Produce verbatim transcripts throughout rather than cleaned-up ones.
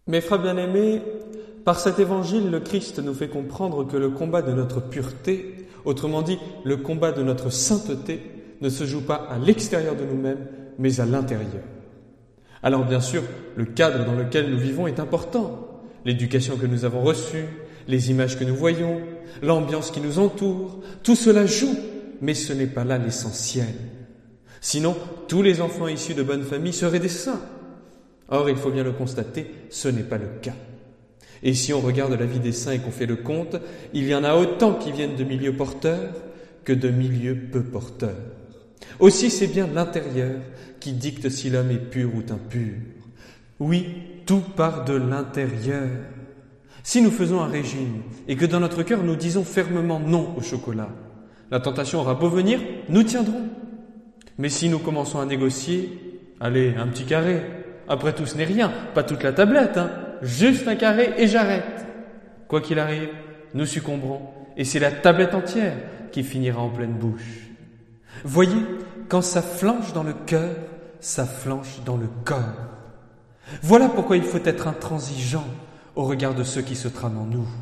Mes frères bien-aimés, par cet évangile, le Christ nous fait comprendre que le combat de notre pureté, autrement dit, le combat de notre sainteté, ne se joue pas à l'extérieur de nous-mêmes, mais à l'intérieur. Alors bien sûr, le cadre dans lequel nous vivons est important. L'éducation que nous avons reçue, les images que nous voyons, l'ambiance qui nous entoure, tout cela joue, mais ce n'est pas là l'essentiel. Sinon, tous les enfants issus de bonnes familles seraient des saints. Or, il faut bien le constater, ce n'est pas le cas. Et si on regarde la vie des saints et qu'on fait le compte, il y en a autant qui viennent de milieux porteurs que de milieux peu porteurs. Aussi, c'est bien l'intérieur qui dicte si l'homme est pur ou impur. Oui, tout part de l'intérieur. Si nous faisons un régime et que dans notre cœur nous disons fermement non au chocolat, la tentation aura beau venir, nous tiendrons. Mais si nous commençons à négocier, allez, un petit carré, après tout ce n'est rien, pas toute la tablette, hein, juste un carré et j'arrête. Quoi qu'il arrive, nous succomberons et c'est la tablette entière qui finira en pleine bouche. Voyez, quand ça flanche dans le cœur, ça flanche dans le corps. Voilà pourquoi il faut être intransigeant au regard de ceux qui se trament en nous.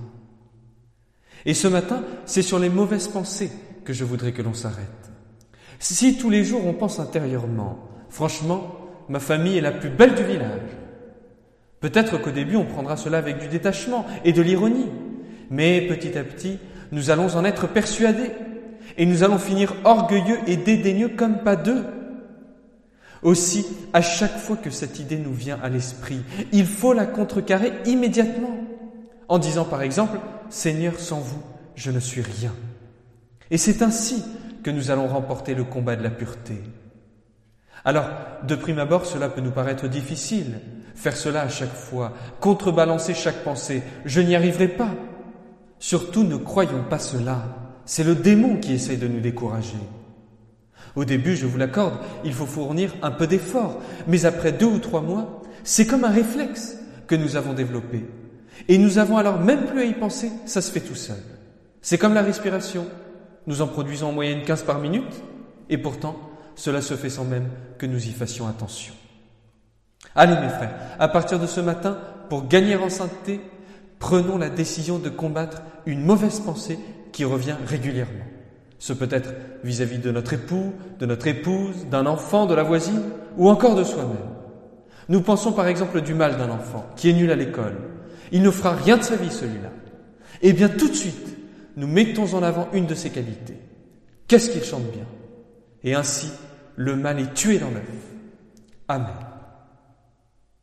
Et ce matin, c'est sur les mauvaises pensées que je voudrais que l'on s'arrête. Si tous les jours on pense intérieurement, franchement, ma famille est la plus belle du village. Peut-être qu'au début on prendra cela avec du détachement et de l'ironie, mais petit à petit, nous allons en être persuadés et nous allons finir orgueilleux et dédaigneux comme pas deux. Aussi, à chaque fois que cette idée nous vient à l'esprit, il faut la contrecarrer immédiatement, en disant par exemple « Seigneur, sans vous, je ne suis rien ». Et c'est ainsi que nous allons remporter le combat de la pureté. Alors, de prime abord, cela peut nous paraître difficile, faire cela à chaque fois, contrebalancer chaque pensée, je n'y arriverai pas. Surtout, ne croyons pas cela, c'est le démon qui essaie de nous décourager. Au début, je vous l'accorde, il faut fournir un peu d'effort, mais après deux ou trois mois, c'est comme un réflexe que nous avons développé. Et nous avons alors même plus à y penser, ça se fait tout seul. C'est comme la respiration, nous en produisons en moyenne quinze par minute, et pourtant, cela se fait sans même que nous y fassions attention. Allez mes frères, à partir de ce matin, pour gagner en sainteté, prenons la décision de combattre une mauvaise pensée qui revient régulièrement. Ce peut être vis-à-vis de notre époux, de notre épouse, d'un enfant, de la voisine, ou encore de soi-même. Nous pensons par exemple du mal d'un enfant qui est nul à l'école. Il ne fera rien de sa vie celui-là. Eh bien tout de suite, nous mettons en avant une de ses qualités. Qu'est-ce qu'il chante bien ? Et ainsi, le mal est tué dans l'œuf. Amen.